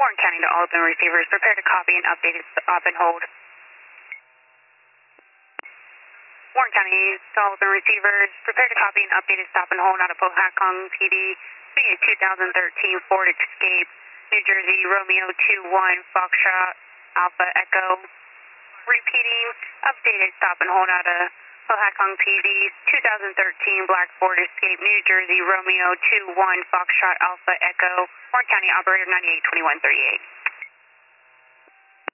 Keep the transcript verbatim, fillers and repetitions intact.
Warren County to all open receivers, prepare to copy and update stop and hold. Warren County to all open receivers, prepare to copy and update stop and hold out of Pohatcong P D, being a two thousand thirteen Ford Escape, New Jersey, Romeo two one, Foxtrot, Alpha Echo. Repeating, updated stop and hold out of Pohatcong P D, two thousand thirteen Black Ford Escape, New Jersey, Romeo two one, Foxtrot, Alpha Echo, Warren County Operator ninety-eight twenty-one thirty-eight.